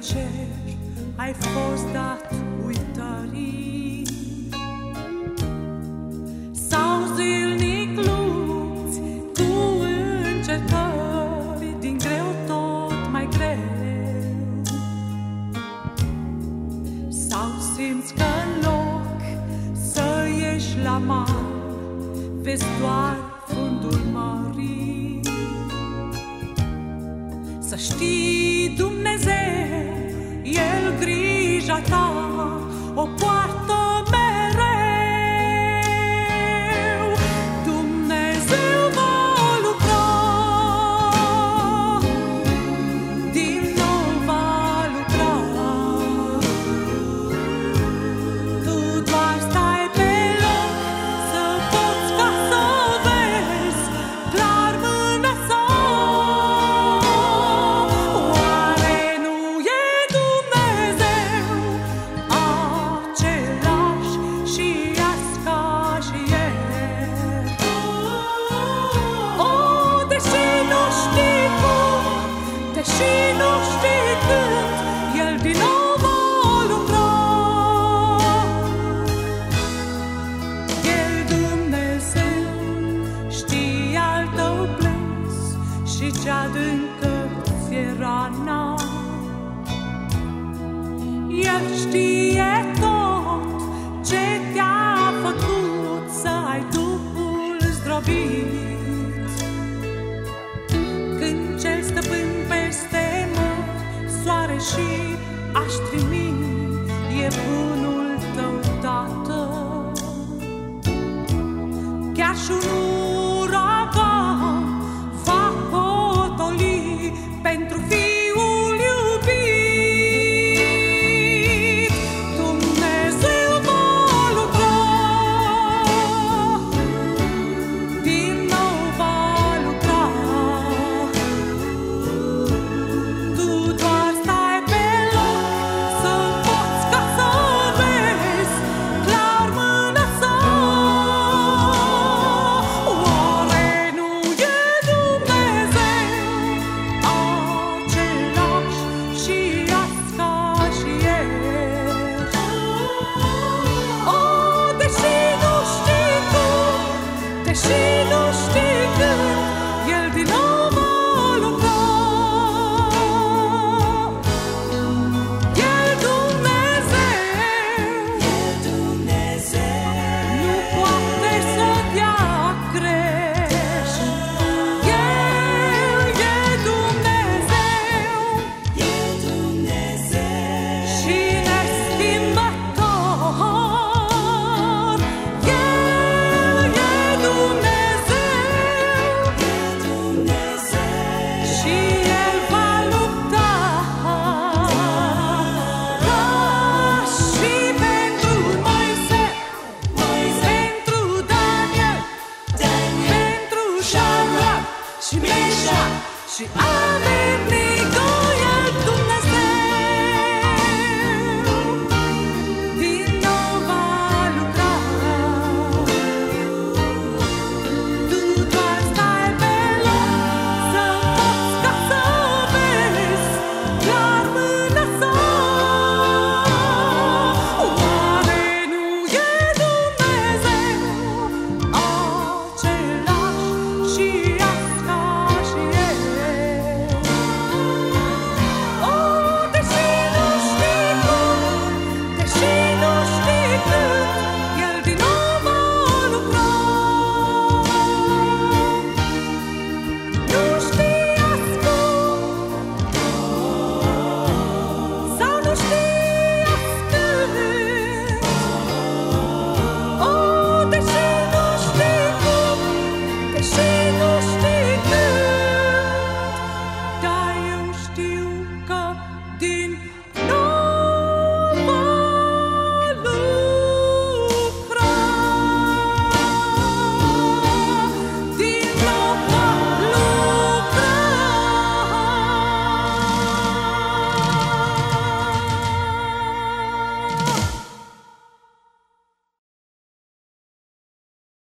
cer ai fost dat uitării. Sau zilnic lupți cu încercări, din greu tot mai greu. Sau simți că în loc să ieși la mal, vezi doar fundul mării. Să știi, Dumnezeu, El grija ta o poartă mereu. Dumnezeu va lucra, din nou va lucra. Tu doar stai pe loc să poți ca să vezi clar mâna sa. Oare nu e Dumnezeu același și azi ca și ieri? Oh, deși nu știi cum, deși nu știi când, El din nou va lucra. El, Dumnezeu, știe al tău plâns și ce adâncă ți-e rana. El știe tot ce te-a făcut să ai Duhul zdrobit. Când cel stăpân peste mări, soare și aștrimii, e bunul tău Tată. Chiar și un